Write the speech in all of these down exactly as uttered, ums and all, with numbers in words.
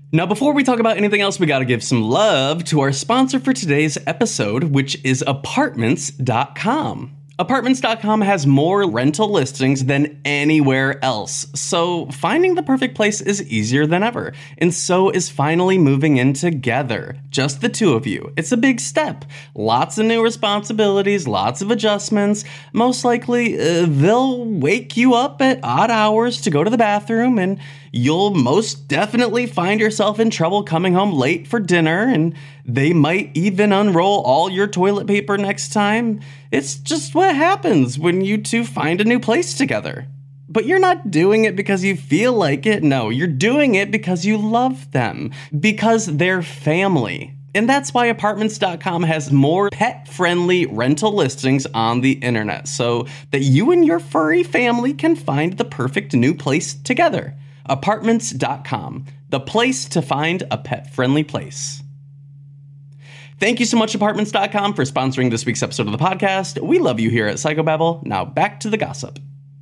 Now, before we talk about anything else, we gotta give some love to our sponsor for today's episode, which is Apartments dot com. Apartments dot com has more rental listings than anywhere else, so finding the perfect place is easier than ever. And so is finally moving in together. Just the two of you. It's a big step. Lots of new responsibilities, lots of adjustments. Most likely, uh, they'll wake you up at odd hours to go to the bathroom, and you'll most definitely find yourself in trouble coming home late for dinner, and they might even unroll all your toilet paper next time. It's just what happens when you two find a new place together. But you're not doing it because you feel like it. No, you're doing it because you love them. Because they're family. And that's why Apartments dot com has more pet-friendly rental listings on the internet, so that you and your furry family can find the perfect new place together. Apartments dot com, the place to find a pet-friendly place. Thank you so much, Apartments dot com, for sponsoring this week's episode of the podcast. We love you here at Psychobabble. Now back to the gossip.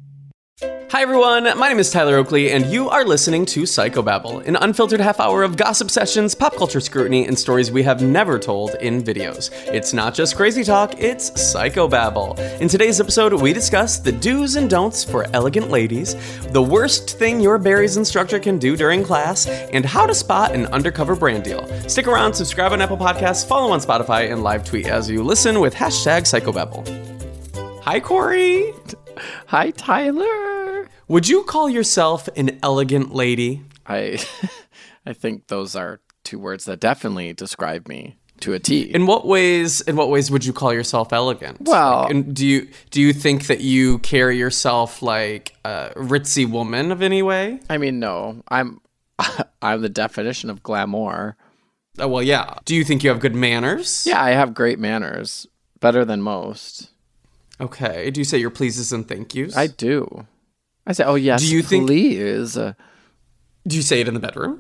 Hi everyone, my name is Tyler Oakley, and you are listening to Psychobabble, an unfiltered half hour of gossip sessions, pop culture scrutiny, and stories we have never told in videos. It's not just crazy talk, it's Psychobabble. In today's episode, we discuss the do's and don'ts for elegant ladies, the worst thing your berries instructor can do during class, and how to spot an undercover brand deal. Stick around, subscribe on Apple Podcasts, follow on Spotify, and live tweet as you listen with hashtag Psychobabble. Hi, Corey. Hi, Tyler. Would you call yourself an elegant lady? I I think those are two words that definitely describe me to a T. In what ways in what ways would you call yourself elegant? Well, like, and do you do you think that you carry yourself like a ritzy woman of any way? I mean, no. I'm I'm the definition of glamour. Oh, well, yeah. Do you think you have good manners? Yeah, I have great manners. Better than most. Okay. Do you say your pleases and thank yous? I do. I say, oh, yes, do you please. Think, uh, do you say it in the bedroom?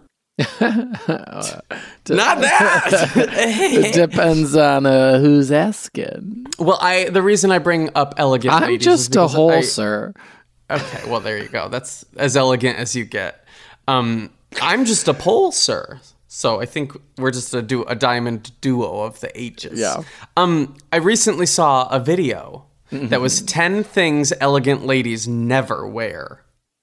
uh, d- Not that! It depends on uh, who's asking. Well, I the reason I bring up elegant I'm ladies just is a because hole, I, sir. Okay, well, there you go. That's as elegant as you get. Um, I'm just a pole, sir. So I think we're just a, du- a diamond duo of the H's. Yeah. Um, I recently saw a video that was ten things elegant ladies never wear.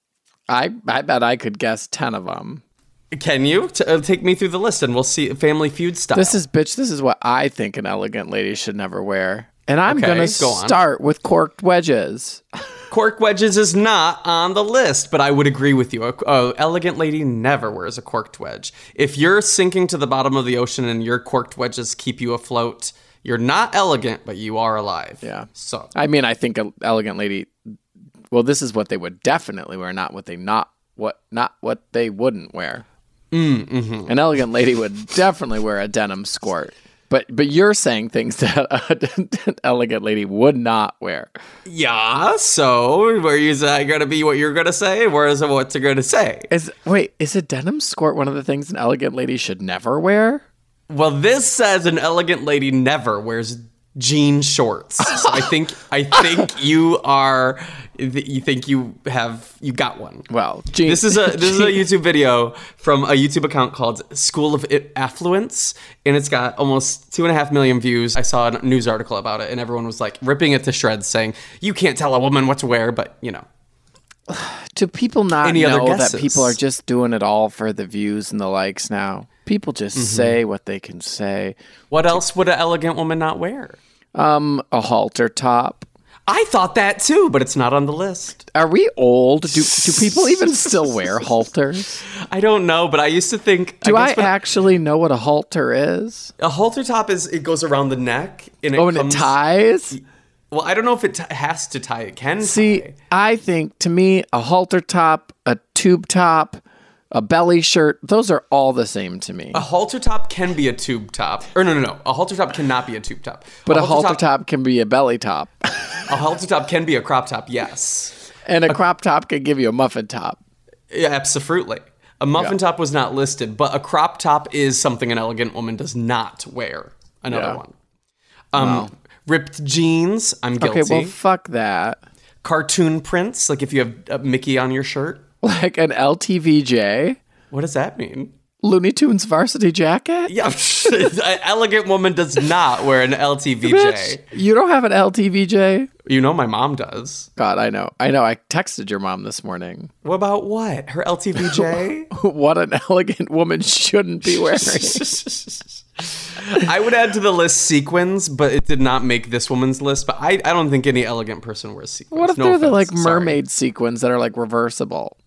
I I bet I could guess ten of them. Can you? T- uh, take me through the list and we'll see Family Feud style. This is, bitch, this is what I think an elegant lady should never wear. And I'm Okay, going go to on. start with corked wedges. Cork wedges is not on the list, but I would agree with you. A, a elegant lady never wears a corked wedge. If you're sinking to the bottom of the ocean and your corked wedges keep you afloat, you're not elegant, but you are alive. Yeah. So I mean, I think an elegant lady, well, this is what they would definitely wear, not what they not what not what they wouldn't wear. Mm, mm-hmm. An elegant lady would definitely wear a denim skirt. But but you're saying things that an elegant lady would not wear. Yeah, so where is that going to be what you're going to say? Where is it what's it going to say? Is wait, is a denim skirt one of the things an elegant lady should never wear? Well, this says an elegant lady never wears jean shorts. So I think I think you are you think you have you got one. Well, jean, this is a this is a YouTube video from a YouTube account called School of Affluence, and it's got almost two and a half million views. I saw a news article about it, and everyone was like ripping it to shreds, saying you can't tell a woman what to wear, but you know. Do people not Any know other that guesses? people are just doing it all for the views and the likes now? People just Mm-hmm. say what they can say. What else would an elegant woman not wear? Um, a halter top. I thought that too, but it's not on the list. Are we old? Do do people even still wear halters? I don't know, but I used to think. Do I, guess when- actually know what a halter is? a halter top is it goes around the neck and it Oh, and comes, it ties? Well, I don't know if it t- has to tie. It can See, tie. I think to me, a halter top, a tube top, a belly shirt, those are all the same to me. A halter top can be a tube top. Or no, no, no. A halter top cannot be a tube top. But a, a halter top, top can be a belly top. A halter top can be a crop top, yes. And a crop top can give you a muffin top. Yeah, absolutely. A muffin Yeah. top was not listed, but a crop top is something an elegant woman does not wear. Another Yeah. one. Um, Wow. Ripped jeans, I'm guilty. Okay, well, fuck that. Cartoon prints, like if you have a Mickey on your shirt. Like an L T V J. What does that mean? Looney Tunes varsity jacket? Yeah, an elegant woman does not wear an L T V J. Bitch, you don't have an L T V J? You know my mom does. God, I know. I know. I texted your mom this morning. What about what? Her L T V J? What an elegant woman shouldn't be wearing. I would add to the list sequins, but it did not make this woman's list. But I, I don't think any elegant person wears sequins. What if no they're offense. the like Sorry. mermaid sequins that are like reversible?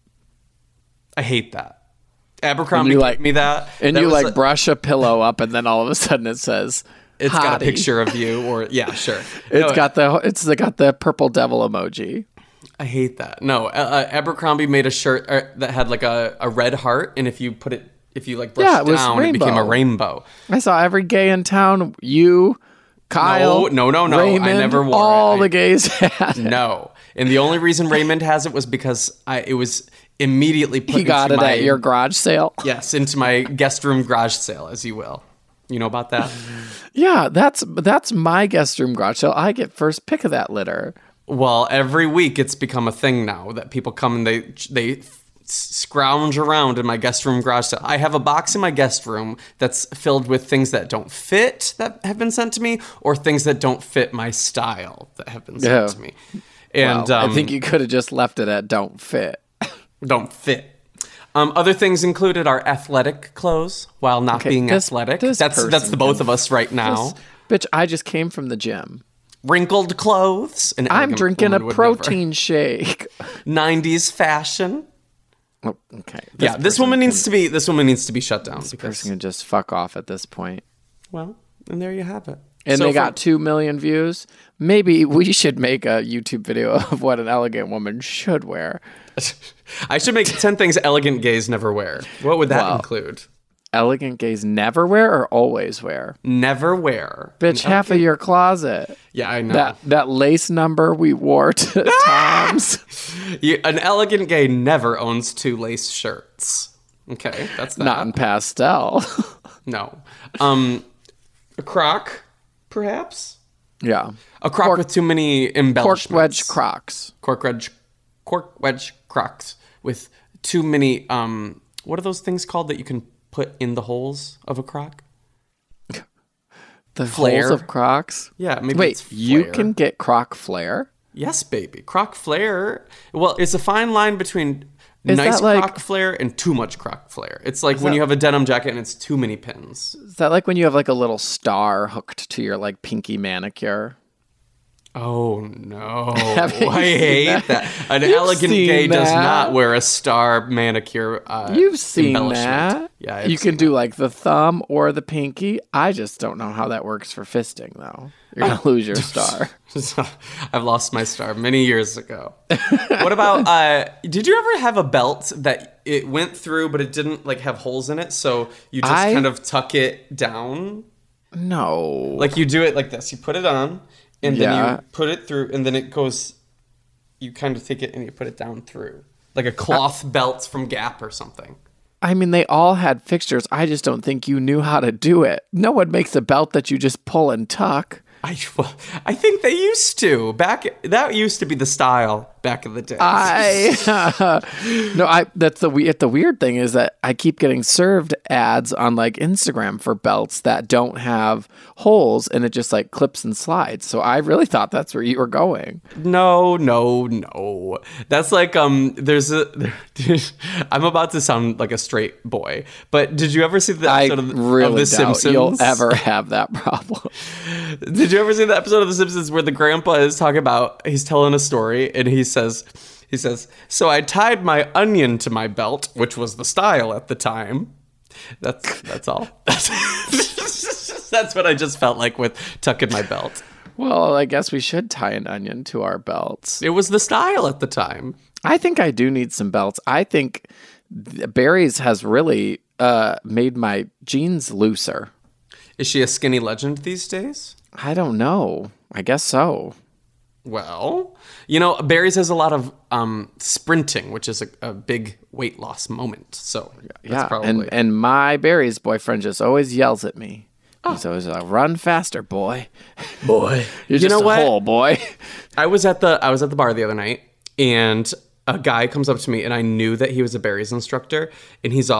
I hate that. Abercrombie you, gave like- me that. And That you was like a- brush a pillow up and then all of a sudden it says It's got a hottie. picture of you, or yeah, sure. It's No, got the it's got the purple devil emoji. I hate that. No, uh, uh, Abercrombie made a shirt uh, that had like a, a red heart, and if you put it, if you like brushed Yeah, it it was down, it became a rainbow. rainbow. I saw every gay in town. You, Kyle, No, no, no, no. I Raymond, never wore it. all I- the gays had it. No, and the only reason Raymond has it was because I it was immediately put He got it into my, at your garage sale. yes, into my guest room garage sale, as you will. You know about that? Yeah, that's that's my guest room garage sale. I get first pick of that litter. Well, every week it's become a thing now that people come and they they scrounge around in my guest room garage sale. I have a box in my guest room that's filled with things that don't fit that have been sent to me, or things that don't fit my style that have been sent Yeah. to me. And Well, um, I think you could have just left it at don't fit. don't fit. Um, other things included are athletic clothes while not Okay, being this- athletic. this That's that's person the both of us right now. Bitch, I just came from the gym. Wrinkled clothes. An I'm elegant drinking a woman would never. protein shake. nineties fashion. Oh, okay. Yeah, this person woman can- needs to be this woman needs to be shut down This because person can just fuck off at this point. well, and there you have it. And So they for- got two million views. Maybe we should make a YouTube video of what an elegant woman should wear. I should make ten things elegant gays never wear. What would that Wow. include? Elegant gays never wear or always wear? Never wear. Bitch, An half of elegant- your closet. Yeah, I know. That that lace number we wore to Tom's. You- an elegant gay never owns two lace shirts. Okay, that's that. Not in pastel. No. Um, a croc, perhaps? Yeah. A croc Cork- with too many embellishments. Cork wedge Crocs. Cork wedge, cork wedge crocs with too many, um, what are those things called that you can put in the holes of a croc? The Flare. holes of Crocs. Yeah, maybe Wait, it's you flare. can get Croc flare? Yes, baby. Croc flare. Well, it's a fine line between Is nice that like- croc flare and too much croc flare. It's like when that- you have a denim jacket and it's too many pins. Is that like when you have like a little star hooked to your like pinky manicure? Oh no! Have you I seen hate that? that. An You've elegant seen gay does that. not wear a star manicure. Uh, You've seen embellishment. that. Yeah, I've you seen can do like the thumb or the pinky. I just don't know how that works for fisting though. You're gonna lose your star. I've lost my star many years ago. What about? Uh, did you ever have a belt that it went through, but it didn't like have holes in it, so you just I- kind of tuck it down? No. Like you do it like this. You put it on, and then Yeah. you put it through, and then it goes. You kind of take it and you put it down through, like a cloth belt from Gap or something. I mean, they all had fixtures. I just don't think you knew how to do it. No one makes a belt that you just pull and tuck. I well, I think they used to back. That used to be the style back in the day. I no, I that's the we. The weird thing is that I keep getting served ads on like Instagram for belts that don't have holes, and it just like clips and slides. So I really thought that's where you were going. No, no, no. That's like um. There's a. I'm about to sound like a straight boy, but did you ever see the I episode of, really of The doubt Simpsons? you'll ever have that problem. Did you ever see the episode of The Simpsons where the grandpa is talking about? He's telling a story and he says, he says, so I tied my onion to my belt, which was the style at the time. That's that's all. That's what I just felt like with tucking my belt. Well, I guess we should tie an onion to our belts. It was the style at the time. I think I do need some belts. I think Barry's has really uh, made my jeans looser. Is she a skinny legend these days? I don't know. I guess so. Well, you know, Barry's has a lot of um, sprinting, which is a, a big weight loss moment. So that's Yeah, probably. and and my Barry's boyfriend just always yells at me. He's always like, "Run faster, boy! boy, You're you just know a what? hole, boy." I was at the I was at the bar the other night, and a guy comes up to me, and I knew that he was a Barry's instructor, and he's all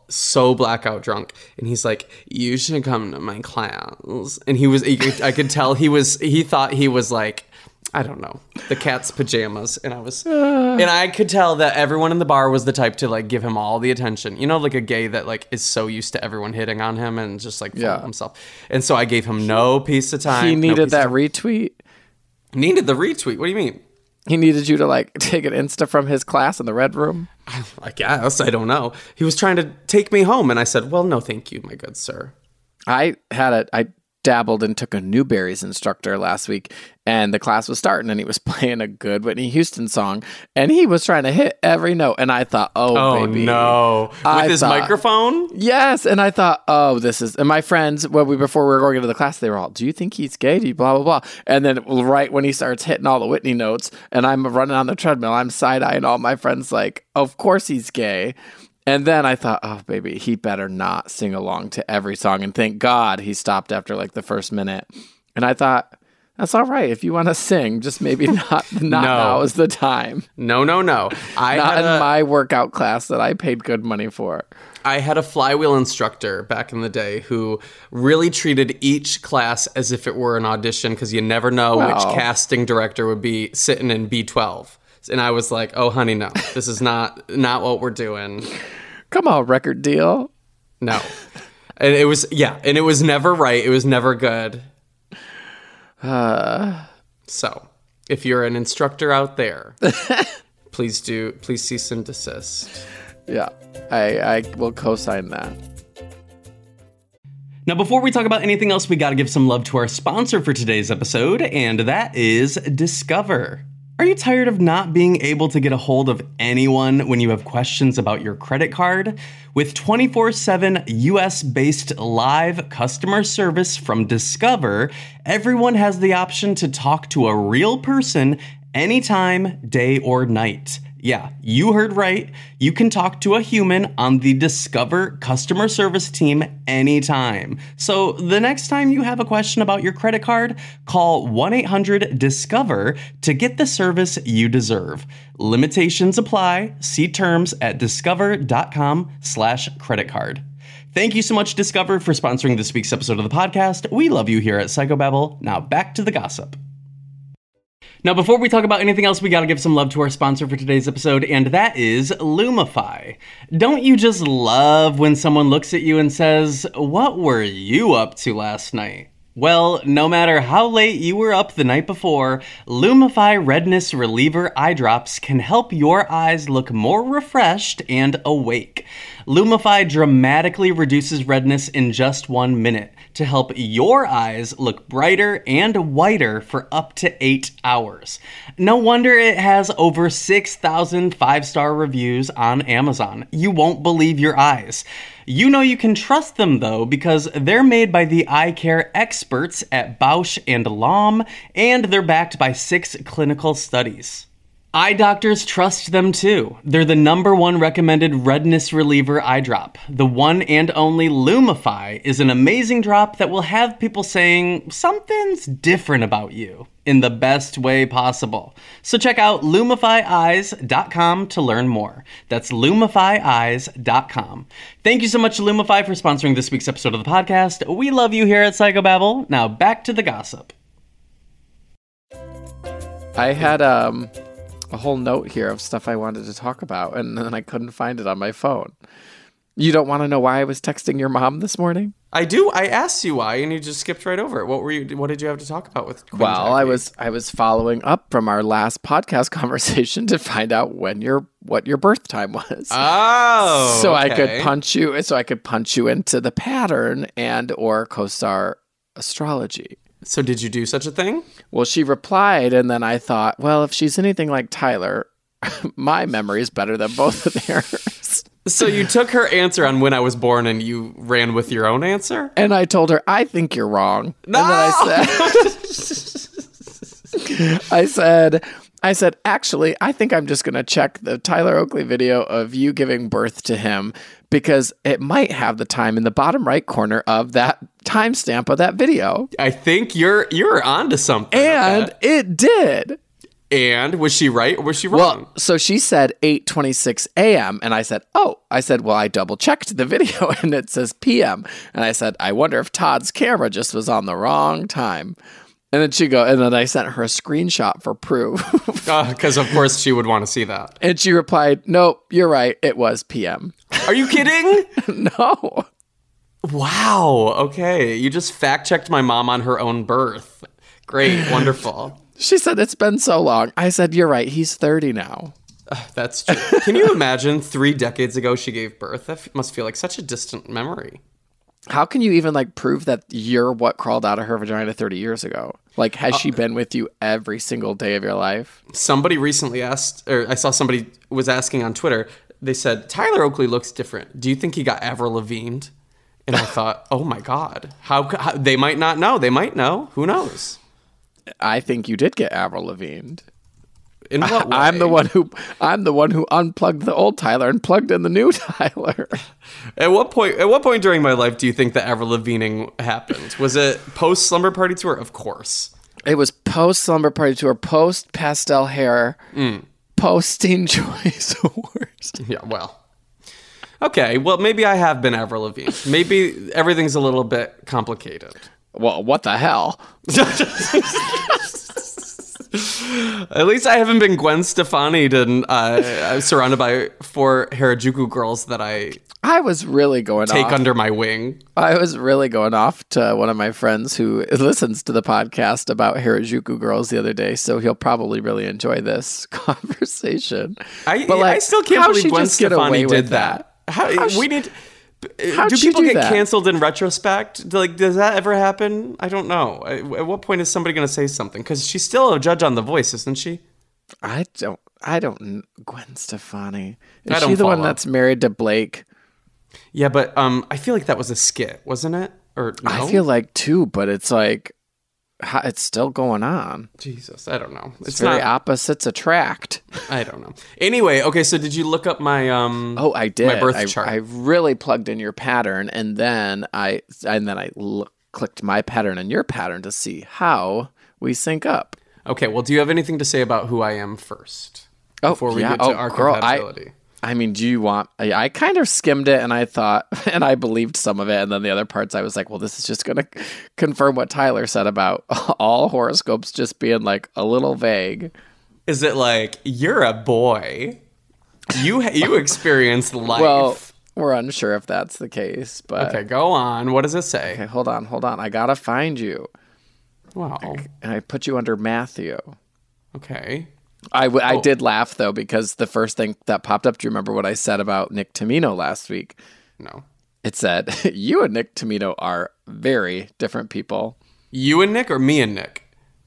so blackout drunk, and he's like, "You should come to my class." And he was, I could tell he was, he thought he was like, I don't know, the cat's pajamas. And I was, uh, and I could tell that everyone in the bar was the type to like give him all the attention. You know, like a gay that like is so used to everyone hitting on him and just like full yeah. of himself. And so I gave him no piece of time. He needed no that retweet. Needed the retweet. What do you mean? He needed you to like take an Insta from his class in the red room. I guess. I don't know. He was trying to take me home, and I said, "Well, no, thank you, my good sir." I had a I dabbled and took a Newberry's instructor last week, and the class was starting, and he was playing a good Whitney Houston song, and he was trying to hit every note, and I thought, oh, oh baby. no. With I his thought, microphone? Yes, and I thought, oh, this is, and my friends, when we before we were going into the class, they were all, do you think he's gay? Do you blah, blah, blah. And then right when he starts hitting all the Whitney notes, and I'm running on the treadmill, I'm side-eyeing all my friends like, of course he's gay. And then I thought, oh, baby, he better not sing along to every song. And thank God he stopped after like the first minute. And I thought, that's all right. If you want to sing, just maybe not, not no. now is the time. No, no, no. I not had in a, my workout class that I paid good money for. I had a flywheel instructor back in the day who really treated each class as if it were an audition because you never know Well. which casting director would be sitting in B twelve. And I was like, oh, honey, no. This is not not what we're doing. Come on, record deal. No. And it was, yeah, and it was never right. It was never good. Uh, so, if you're an instructor out there, please do, please cease and desist. Yeah, I, I will co-sign that. Now, before we talk about anything else, we got to give some love to our sponsor for today's episode, and that is Discover. Are you tired of not being able to get a hold of anyone when you have questions about your credit card? With twenty-four seven U S-based live customer service from Discover, everyone has the option to talk to a real person anytime, day or night. Yeah, you heard right. You can talk to a human on the Discover customer service team anytime. So the next time you have a question about your credit card, call one eight hundred discover to get the service you deserve. Limitations apply. See terms at discover.com slash credit card. Thank you so much, Discover, for sponsoring this week's episode of the podcast. We love you here at Psychobabble. Now back to the gossip. Now, before we talk about anything else, we got to give some love to our sponsor for today's episode, and that is Lumify. Don't you just love when someone looks at you and says, "What were you up to last night?" Well, no matter how late you were up the night before, Lumify Redness Reliever Eye Drops can help your eyes look more refreshed and awake. Lumify dramatically reduces redness in just one minute to help your eyes look brighter and whiter for up to eight hours. No wonder it has over six thousand five-star reviews on Amazon. You won't believe your eyes. You know you can trust them, though, because they're made by the eye care experts at Bausch and Lomb, and they're backed by six clinical studies. Eye doctors trust them too. They're the number one recommended redness reliever eye drop. The one and only Lumify is an amazing drop that will have people saying something's different about you in the best way possible. So check out lumify eyes dot com to learn more. That's lumify eyes dot com. Thank you so much, Lumify, for sponsoring this week's episode of the podcast. We love you here at Psychobabble. Now back to the gossip. I had um. a whole note here of stuff I wanted to talk about, and then I couldn't find it on my phone. You don't want to know why I was texting your mom this morning? I do. I asked you why, and you just skipped right over it. What were you? What did you have to talk about with Quinn Well, Jackie? I was I was following up from our last podcast conversation to find out when your what your birth time was. Oh, so okay. I could punch you. So I could punch you into the pattern and or CoStar Astrology. So did you do such a thing? Well, she replied, and then I thought, well, if she's anything like Tyler, my memory is better than both of theirs. So you took her answer on when I was born, and you ran with your own answer? And I told her, I think you're wrong. No! And then I said, I said, I said, actually, I think I'm just going to check the Tyler Oakley video of you giving birth to him because it might have the time in the bottom right corner of that timestamp of that video. I think you're you're onto something. And okay. it did. And was she right or was she wrong? Well, so she said eight twenty-six a.m. and I said, oh, I said, well, I double checked the video and it says p m. And I said, I wonder if Todd's camera just was on the wrong time. And then she go, and then I sent her a screenshot for proof. Because uh, of course she would want to see that. And she replied, nope, you're right. It was p m. Are you kidding? No. Wow. Okay. You just fact checked my mom on her own birth. Great. Wonderful. She said, it's been so long. I said, you're right. He's thirty now. Uh, that's true. Can you imagine three decades ago she gave birth? That f- must feel like such a distant memory. How can you even like prove that you're what crawled out of her vagina thirty years ago? Like, has uh, she been with you every single day of your life? Somebody recently asked, or I saw somebody was asking on Twitter, they said, Tyler Oakley looks different. Do you think he got Avril Lavigne? And I thought, oh my God, how, how they might not know. They might know. Who knows? I think you did get Avril Lavigne. In what way? I'm the one who I'm the one who unplugged the old Tyler and plugged in the new Tyler. At what point at what point during my life do you think the Avril Lavigne happened? Was it post Slumber Party Tour? Of course. It was post Slumber Party Tour, post Pastel Hair, mm. post Teen Choice Awards. Yeah, well. Okay, well maybe I have been Avril Lavigne. Maybe everything's a little bit complicated. Well, what the hell? At least I haven't been Gwen Stefani and uh, surrounded by four Harajuku girls that I I was really going take off. under my wing. I was really going off to one of my friends who listens to the podcast about Harajuku girls the other day, so he'll probably really enjoy this conversation. I, but like, I still can't believe Gwen Stefani did that. that. How, how she, we need. How'd do people do get that? canceled in retrospect? Like, does that ever happen? I don't know. At what point is somebody going to say something? Because she's still a judge on The Voice, isn't she? I don't. I don't. Gwen Stefani. Is I don't she the follow. one that's married to Blake? Yeah, but um, I feel like that was a skit, wasn't it? Or no? I feel like too, but it's like it's still going on. Jesus, I don't know. It's, it's very not, opposites attract. I don't know. Anyway, okay, so did you look up my um? Oh, I did. My birth I, chart. I really plugged in your pattern, and then I and then I l- clicked my pattern and your pattern to see how we sync up. Okay, well, do you have anything to say about who I am first? Oh, before we yeah. get to oh, our girl, compatibility. I, I mean, do you want... I, I kind of skimmed it and I thought... And I believed some of it. And then the other parts I was like, well, this is just going to confirm what Tyler said about all horoscopes just being like a little vague. Is it like, you're a boy. You you experienced life. Well, we're unsure if that's the case, but... Okay, go on. What does it say? Okay, hold on, hold on. I got to find you. Wow. And I put you under Matthew. Okay. I, w- oh. I did laugh, though, because the first thing that popped up, do you remember what I said about Nick Tamino last week? No. It said, you and Nick Tamino are very different people. You and Nick or me and Nick?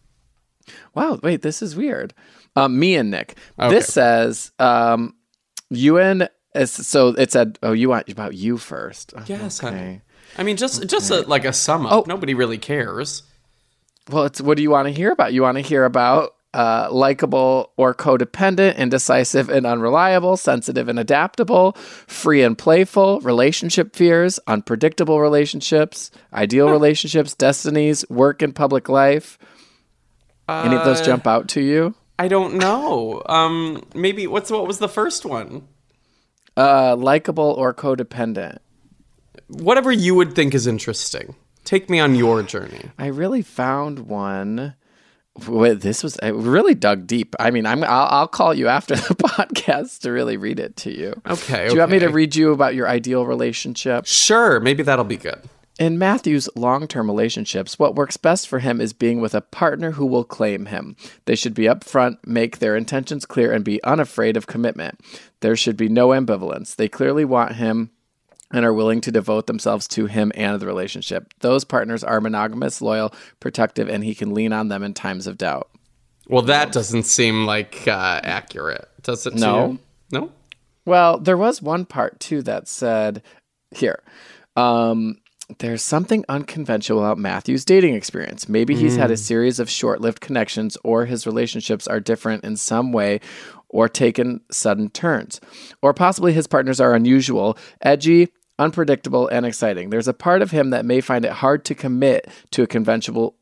Wow, wait, this is weird. Um, me and Nick. Okay. This says, um, you and, so it said, oh, you want about you first. Yes, okay. honey. I mean, just, just a, like a sum up. Oh. Nobody really cares. Well, it's what do you want to hear about? You want to hear about uh, likable or codependent, indecisive and unreliable, sensitive and adaptable, free and playful, relationship fears, unpredictable relationships, ideal relationships, destinies, work and public life. Uh, Any of those jump out to you? I don't know. Um, maybe what's what was the first one? Uh, likable or codependent. Whatever you would think is interesting. Take me on your journey. I really found one. This was I really dug deep. I mean, I'm I'll, I'll call you after the podcast to really read it to you. Okay. Do you want me to read you about your ideal relationship? Sure. Maybe that'll be good. In Matthew's long-term relationships, what works best for him is being with a partner who will claim him. They should be upfront, make their intentions clear, and be unafraid of commitment. There should be no ambivalence. They clearly want him and are willing to devote themselves to him and the relationship. Those partners are monogamous, loyal, protective, and he can lean on them in times of doubt. Well, that doesn't seem like uh, accurate, does it? No. No? Well, there was one part, too, that said, here, um... there's something unconventional about Matthew's dating experience. Maybe he's mm. had a series of short-lived connections, or his relationships are different in some way or taken sudden turns. Or possibly his partners are unusual, edgy, unpredictable, and exciting. There's a part of him that may find it hard to commit to a conventional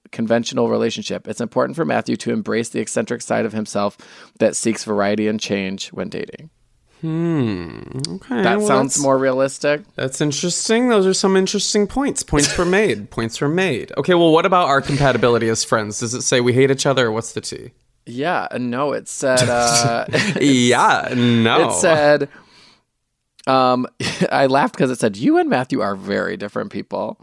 conventional relationship. It's important for Matthew to embrace the eccentric side of himself that seeks variety and change when dating. Hmm. Okay. That well, sounds more realistic. That's interesting. Those are some interesting points. Points were made. Points were made. Okay, well, what about our compatibility as friends? Does it say we hate each other, or what's the tea? Yeah, no, it said... Uh, yeah, no. It said... Um, I laughed because it said, you and Matthew are very different people.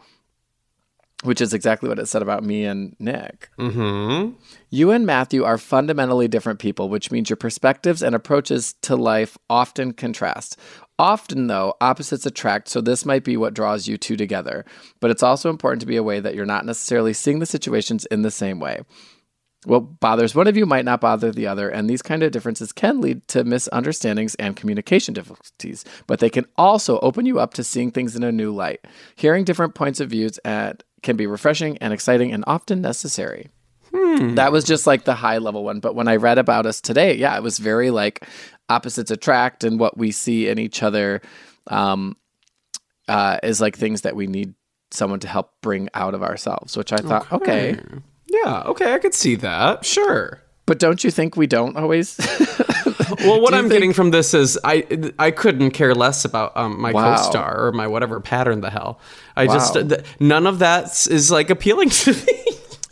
Which is exactly what it said about me and Nick. Mm-hmm. You and Matthew are fundamentally different people, which means your perspectives and approaches to life often contrast. Often, though, opposites attract, so this might be what draws you two together. But it's also important to be aware that you're not necessarily seeing the situations in the same way. What bothers one of you might not bother the other, and these kind of differences can lead to misunderstandings and communication difficulties, but they can also open you up to seeing things in a new light. Hearing different points of views at can be refreshing and exciting and often necessary. Hmm. That was just like the high level one. But when I read about us today, yeah, it was very like opposites attract, and what we see in each other um, uh, is like things that we need someone to help bring out of ourselves, which I thought, okay. okay. Yeah, okay, I could see that. Sure. But don't you think we don't always? Well, what I'm think... getting from this is I I couldn't care less about um, my wow. co-star or my whatever pattern the hell. I wow. just th- none of that is like appealing to me.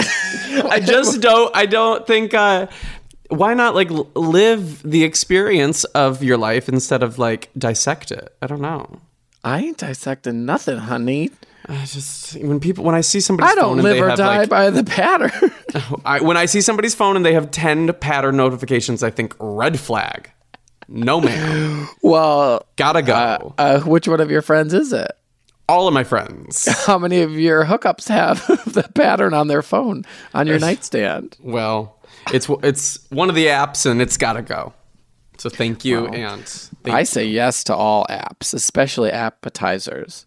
I just don't. I don't think. Uh, why not like live the experience of your life instead of like dissect it? I don't know. I ain't dissecting nothing, honey. I just when people when I see somebody's I don't phone and live they or have die like, by the pattern. I, when I see somebody's phone and they have ten pattern notifications, I think red flag. No, ma'am. Well, gotta go. Uh, uh, which one of your friends is it? All of my friends. How many of your hookups have the pattern on their phone on your nightstand? Well, it's it's one of the apps, and it's gotta go. So thank you, well, and thank I you. say yes to all apps, especially appetizers.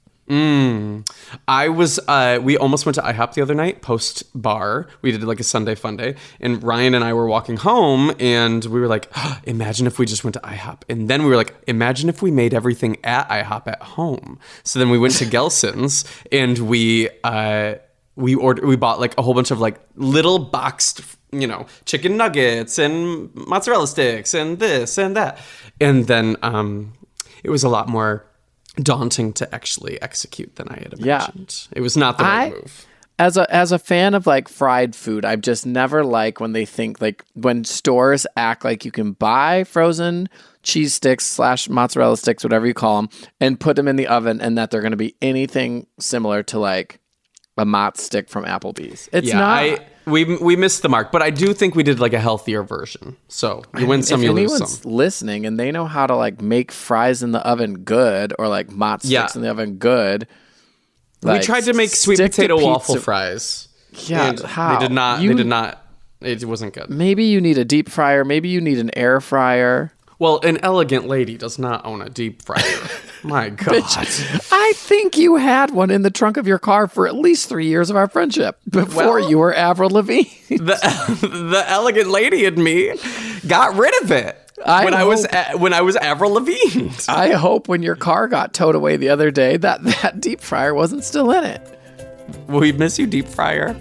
Mm. I was, uh, we almost went to IHOP the other night, post bar. We did like a Sunday fun day. And Ryan and I were walking home and we were like, oh, imagine if we just went to IHOP. And then we were like, imagine if we made everything at IHOP at home. So then we went to Gelson's and we, uh, we ordered, we bought like a whole bunch of like little boxed, you know, chicken nuggets and mozzarella sticks and this and that. And then, um, it was a lot more daunting to actually execute than I had imagined. Yeah. It was not the right I, move. As a as a fan of like fried food, I've just never liked when they think like when stores act like you can buy frozen cheese sticks slash mozzarella sticks, whatever you call them, and put them in the oven, and that they're going to be anything similar to like a Mott stick from Applebee's. It's yeah, not. I, we we missed the mark, but I do think we did like a healthier version. So you win some, if you lose some. If anyone's listening and they know how to like make fries in the oven good, or like Mott sticks yeah. in the oven good. Like, we tried to make sweet potato waffle fries. Yeah, and how? They did not. You, they did not. It wasn't good. Maybe you need a deep fryer. Maybe you need an air fryer. Well, an elegant lady does not own a deep fryer. My God. Bitch, I think you had one in the trunk of your car for at least three years of our friendship before well, you were Avril Lavigne. the the elegant lady in me got rid of it. I when hope, I was when I was Avril Lavigne. I hope when your car got towed away the other day that that deep fryer wasn't still in it. We miss you, deep fryer.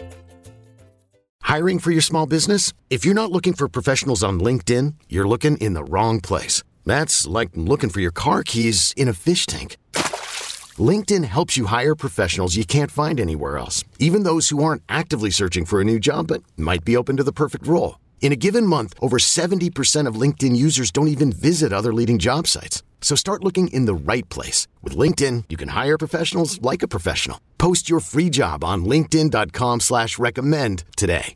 Hiring for your small business? If you're not looking for professionals on LinkedIn, you're looking in the wrong place. That's like looking for your car keys in a fish tank. LinkedIn helps you hire professionals you can't find anywhere else, even those who aren't actively searching for a new job but might be open to the perfect role. In a given month, over seventy percent of LinkedIn users don't even visit other leading job sites. So start looking in the right place. With LinkedIn, you can hire professionals like a professional. Post your free job on linkedin.com slash recommend today.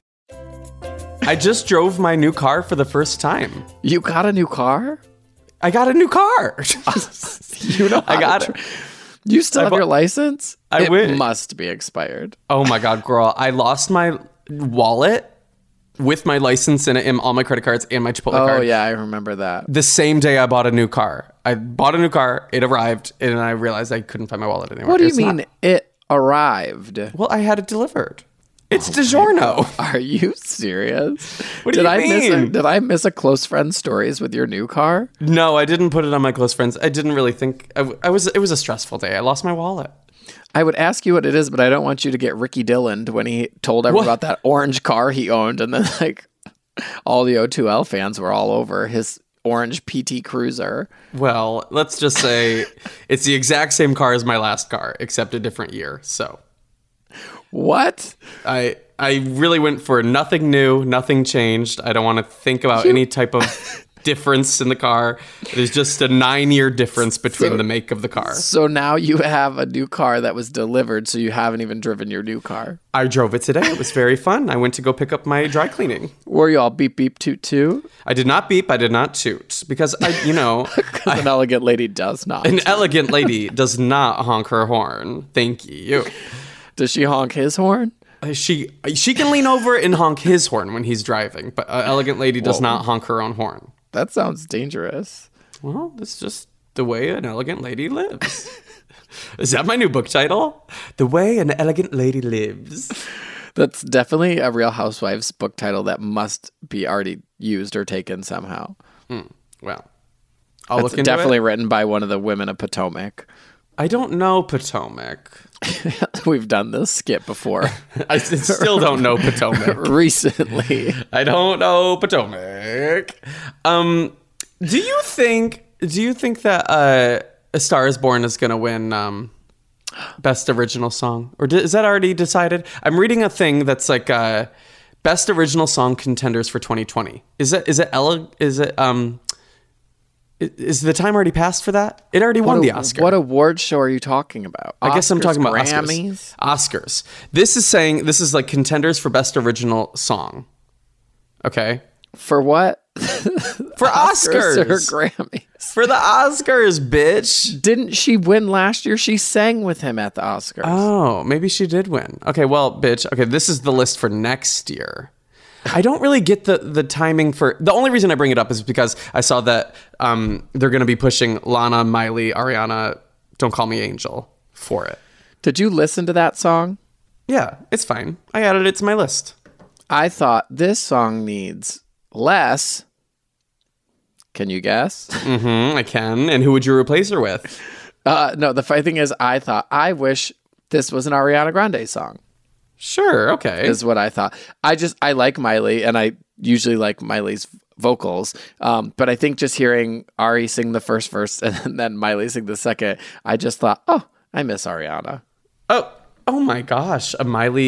I just drove my new car for the first time. You got a new car? I got a new car. You know I got it. You still I have bu- your license? I it wish. Must be expired. Oh my God, girl. I lost my wallet with my license in it and all my credit cards and my Chipotle oh, card. Oh, yeah, I remember that. The same day I bought a new car. I bought a new car, it arrived, and I realized I couldn't find my wallet anymore. What do you it's mean not... it arrived? Well, I had it delivered. It's oh DiGiorno. Are you serious? What did do you I mean? Miss a, did I miss a close friend stories with your new car? No, I didn't put it on my close friends. I didn't really think... I, I was. It was a stressful day. I lost my wallet. I would ask you what it is, but I don't want you to get Ricky Dillon when he told everyone about that orange car he owned, and then like all the O two L fans were all over his orange P T Cruiser. Well, let's just say it's the exact same car as my last car, except a different year. So, what? I I really went for nothing new, nothing changed. I don't want to think about You- any type of difference in the car. There's just a nine-year difference between So- the make of the car. So now you have a new car that was delivered, so you haven't even driven your new car. I drove it today. It was very fun. I went to go pick up my dry cleaning. Were you all beep beep toot toot? I did not beep. I did not toot because I, you know, Because an elegant lady does not. an elegant lady does not honk her horn. Thank you. Does she honk his horn? Uh, She she can lean over and honk his horn when he's driving, but an elegant lady does Whoa. not honk her own horn. That sounds dangerous. Well, that's just the way an elegant lady lives. Is that my new book title? The Way an Elegant Lady Lives. That's definitely a Real Housewives book title that must be already used or taken somehow. Well, I'll That's look into definitely it. written by one of the women of Potomac. I don't know Potomac. We've done this skit before I s- still don't know Potomac. recently. I don't know Potomac. Um, do you think? Do you think that uh, A Star Is Born is going to win um, Best Original Song, or di- is that already decided? I'm reading a thing that's like uh, Best Original Song contenders for twenty twenty. Is it? Is it? Ele- is it? Um, i- is the time already passed for that? It already won What the a- Oscar. What award show are you talking about? I guess I'm Oscars, talking about Grammys. Oscars. Oscars. This is saying this is like contenders for Best Original Song. Okay. For what? For Oscars. or Grammys? For the Oscars, bitch. Didn't she win last year? She sang with him at the Oscars. Oh, maybe she did win. Okay, well, bitch. Okay, this is the list for next year. I don't really get the the timing for. The only reason I bring it up is because I saw that um, they're going to be pushing Lana, Miley, Ariana, Don't Call Me Angel for it. Did you listen to that song? Yeah, it's fine. I added it to my list. I thought this song needs less. Can you guess? Mm, I can. And who would you replace her with? Uh, no, the funny thing is, I thought, I wish this was an Ariana Grande song, Sure. Okay. is what I thought. I just, I like Miley, and I usually like Miley's vocals. Um, but I think just hearing Ari sing the first verse and then Miley sing the second, I just thought, oh, I miss Ariana. Oh. Oh my gosh. A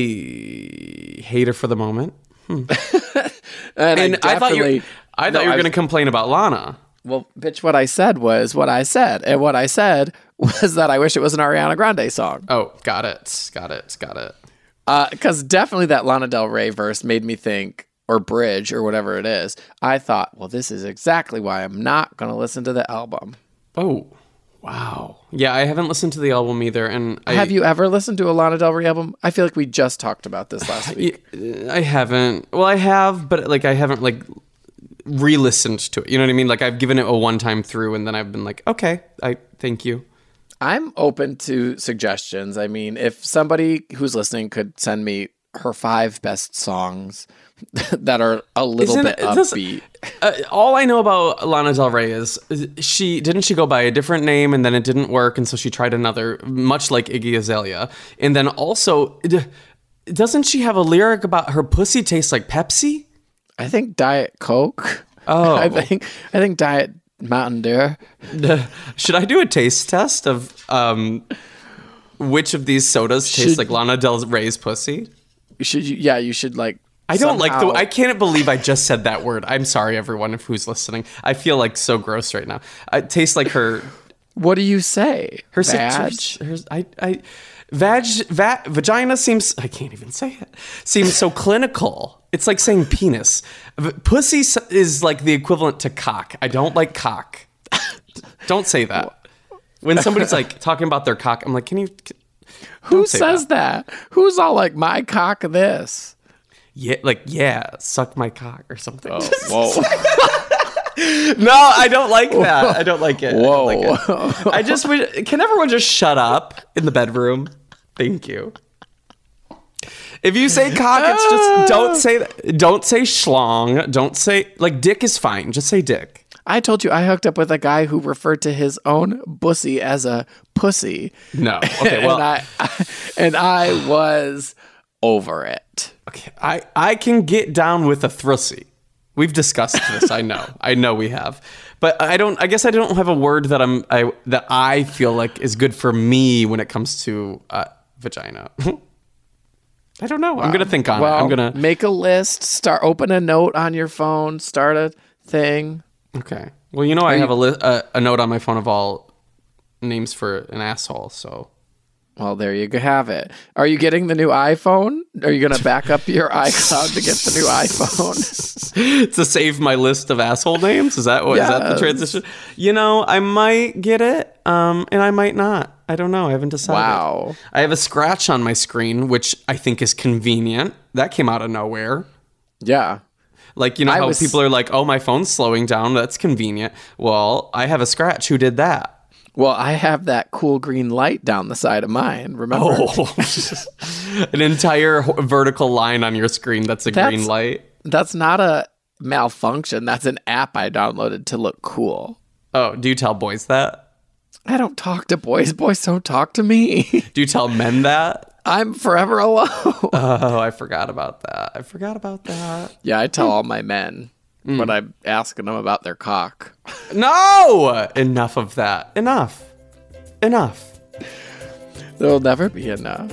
Miley hater for the moment. And, And I, I, thought you. definitely- I No, thought you were I was- going to complain about Lana. Well, bitch, what I said was what I said. And what I said was that I wish it was an Ariana Grande song. Oh, got it. Got it. Got it. Because definitely that Lana Del Rey verse made me think, or bridge, or whatever it is. I thought, well, this is exactly why I'm not going to listen to the album. Oh, wow. Yeah, I haven't listened to the album either, and I Have you ever listened to a Lana Del Rey album? I feel like we just talked about this last week. I haven't. Well, I have, but like I haven't like re-listened to it. You know what I mean? Like I've given it a one-time through, and then I've been like, okay, I thank you. I'm open to suggestions. I mean, if somebody who's listening could send me her five best songs that are a little Isn't bit it- this- upbeat. Uh, all I know about Lana Del Rey is, is she didn't she go by a different name and then it didn't work, and so she tried another, much like Iggy Azalea. And then also, d- doesn't she have a lyric about her pussy tastes like Pepsi? I think Diet Coke. Oh. I think I think Diet Mountain Dew. Should I do a taste test of um, which of these sodas taste Should- like Lana Del Rey's pussy? Should you? Yeah, you should like. I don't like the. somehow- I can't believe I just said that word. I'm sorry, everyone, if who's listening. I feel like so gross right now. It tastes like her. What do you say? Her Vag? Her, her, I. I. Vag. Va, vagina seems. I can't even say it. Seems so clinical. It's like saying penis. V- Pussy s- is like the equivalent to cock. I don't like cock. Don't say that. When somebody's like talking about their cock, I'm like, can you? Can, Who say says that. Who's all like my cock this? Yeah, like yeah, suck my cock or something. Whoa. No, I don't like that. I don't like it. I, Whoa. don't like it. I just wish, can everyone just shut up in the bedroom? Thank you. If you say cock, it's just don't say that. Don't say schlong. Don't say like dick is fine. Just say dick. I told you I hooked up with a guy who referred to his own bussy as a pussy. No. Okay, well. and, I, and I was over it. Okay, I, I can get down with a thrussy. We've discussed this, I know. I know we have. But I don't I guess I don't have a word that I'm I that I feel like is good for me when it comes to uh, vagina. I don't know. I'm going to think on well, it. I'm going to make a list, start open a note on your phone, start a thing. Okay. Well, you know I you- have a li- a, a note on my phone of all names for an asshole, so Well, there you go, have it. Are you getting the new iPhone? Are you going to back up your iCloud to get the new iPhone? to save my list of asshole names? Is that what is that the Yes. transition? You know, I might get it, um, and I might not. I don't know. I haven't decided. Wow. I have a scratch on my screen, which I think is convenient. That came out of nowhere. Yeah. Like, you know I how was- people are like, oh, my phone's slowing down. That's convenient. Well, I have a scratch. Who did that? Well, I have that cool green light down the side of mine. Remember? Oh, an entire ho- vertical line on your screen that's a That's- green light. That's not a malfunction. That's an app I downloaded to look cool. Oh, do you tell boys that? I don't talk to boys. Boys don't talk to me. Do you tell men that? I'm forever alone. Oh, I forgot about that. I forgot about that. Yeah, I tell all my men when I'm asking them about their cock. No! Enough of that. Enough. Enough. There'll never be enough.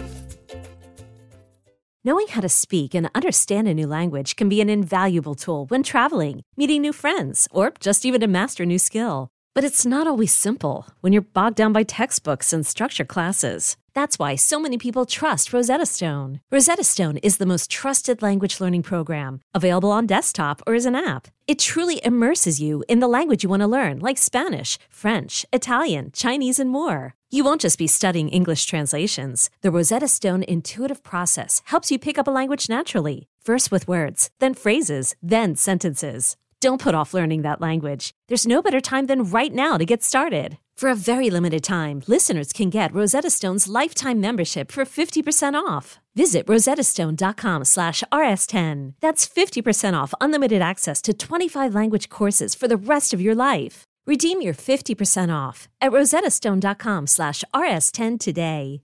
Knowing how to speak and understand a new language can be an invaluable tool when traveling, meeting new friends, or just even to master a new skill. But it's not always simple when you're bogged down by textbooks and structure classes. That's why so many people trust Rosetta Stone. Rosetta Stone is the most trusted language learning program, available on desktop or as an app. It truly immerses you in the language you want to learn, like Spanish, French, Italian, Chinese, and more. You won't just be studying English translations. The Rosetta Stone intuitive process helps you pick up a language naturally, first with words, then phrases, then sentences. Don't put off learning that language. There's no better time than right now to get started. For a very limited time, listeners can get Rosetta Stone's lifetime membership for fifty percent off. Visit rosettastone.com slash rs10. That's fifty percent off unlimited access to twenty-five language courses for the rest of your life. Redeem your fifty percent off at rosettastone.com slash rs10 today.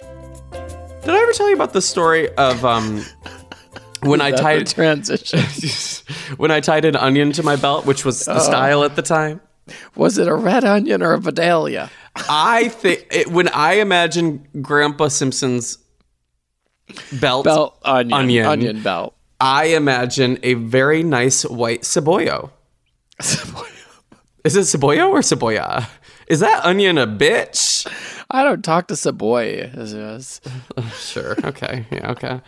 Did I ever tell you about the story of um when I That's tied the transition. when I tied an onion to my belt, which was the style at the time? Was it a red onion or a Vidalia? I think it, when I imagine Grandpa Simpson's belt, Belt onion. Onion. Onion belt. I imagine a very nice white cebollo. Is it cebollo or cebolla? Is that onion a bitch? I don't talk to Saboy. As is. Sure. Okay. Yeah. Okay.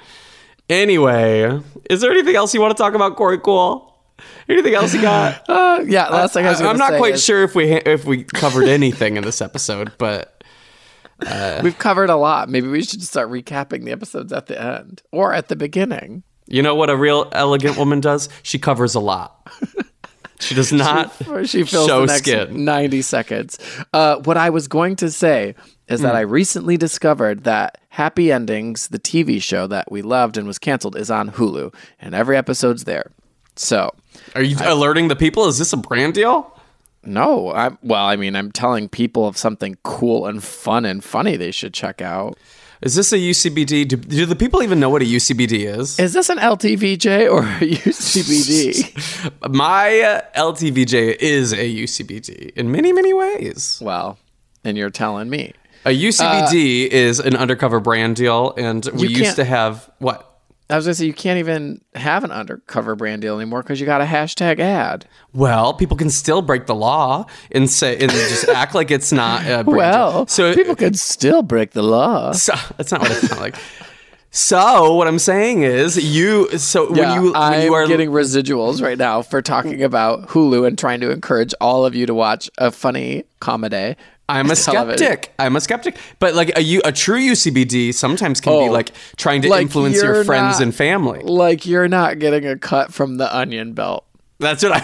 Anyway, is there anything else you want to talk about, Corey Cool? Anything else you got? Uh, yeah, last thing I was I, gonna I'm not say quite is sure if we ha- if we covered anything in this episode, but we've covered a lot. Maybe we should start recapping the episodes at the end or at the beginning. you know what a real elegant woman does? She covers a lot. She does not She fills show the next skin. ninety seconds. Uh, what I was going to say is Hmm. that I recently discovered that Happy Endings, the T V show that we loved and was canceled, is on Hulu, and every episode's there. So, Are you alerting the people? Is this a brand deal? no, I'm well. I mean, I'm telling people of something cool and fun and funny they should check out. Is this a U C B D? Do, do the people even know what a U C B D is? Is this an L T V J or a U C B D? My uh, L T V J is a U C B D in many, many ways. Well, and you're telling me. A U C B D is an undercover brand deal, and we You used can't- to have what? I was gonna say you can't even have an undercover brand deal anymore because you got a hashtag ad. Well, people can still break the law and say and just act like it's not a brand Well, deal. So people could still break the law. So, that's not what it sounds like. So what I'm saying is, you. So Yeah, when you when I'm you are getting residuals right now for talking about Hulu and trying to encourage all of you to watch a funny comedy. I'm a television. skeptic. I'm a skeptic. But like a, U, a true U C B D sometimes can be Oh, like trying to like influence your you're friends not- and family. Like you're not getting a cut from the onion belt. That's what I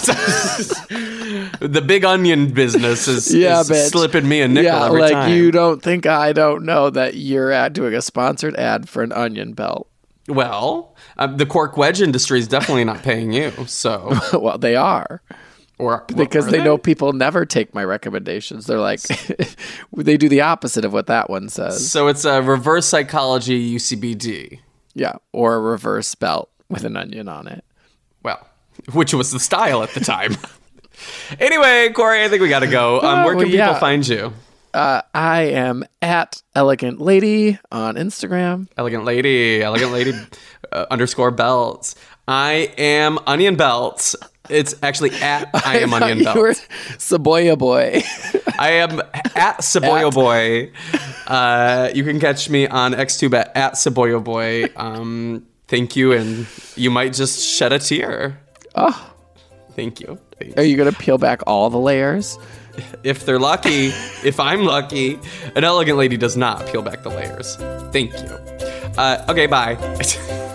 said. The big onion business is, Yeah, is bitch. slipping me a nickel yeah, every like time. you don't think I don't know that you're at doing a sponsored ad for an onion belt. Well, uh, the cork wedge industry is definitely not paying you. So Well, they are. Or because they, they know people never take my recommendations. They're like, they do the opposite of what that one says. So it's a reverse psychology U C B D. Yeah, or a reverse belt with an onion on it. Well, which was the style at the time. Anyway, Corey, I think we got to go. Um, where can well, yeah. people find you? Uh, I am at Elegant Lady on Instagram. Elegant Lady, Elegant Lady uh, underscore belts. I am Onion Belts. It's actually at I am Onion Belts. You were Saboya Boy. I am at Saboya Boy. Uh, you can catch me on XTube at, at Saboya Boy. Um, thank you, and you might just shed a tear. Oh, thank you. Thanks. Are you gonna peel back all the layers? If they're lucky, if I'm lucky, an Elegant Lady does not peel back the layers. Thank you. Uh, okay, bye.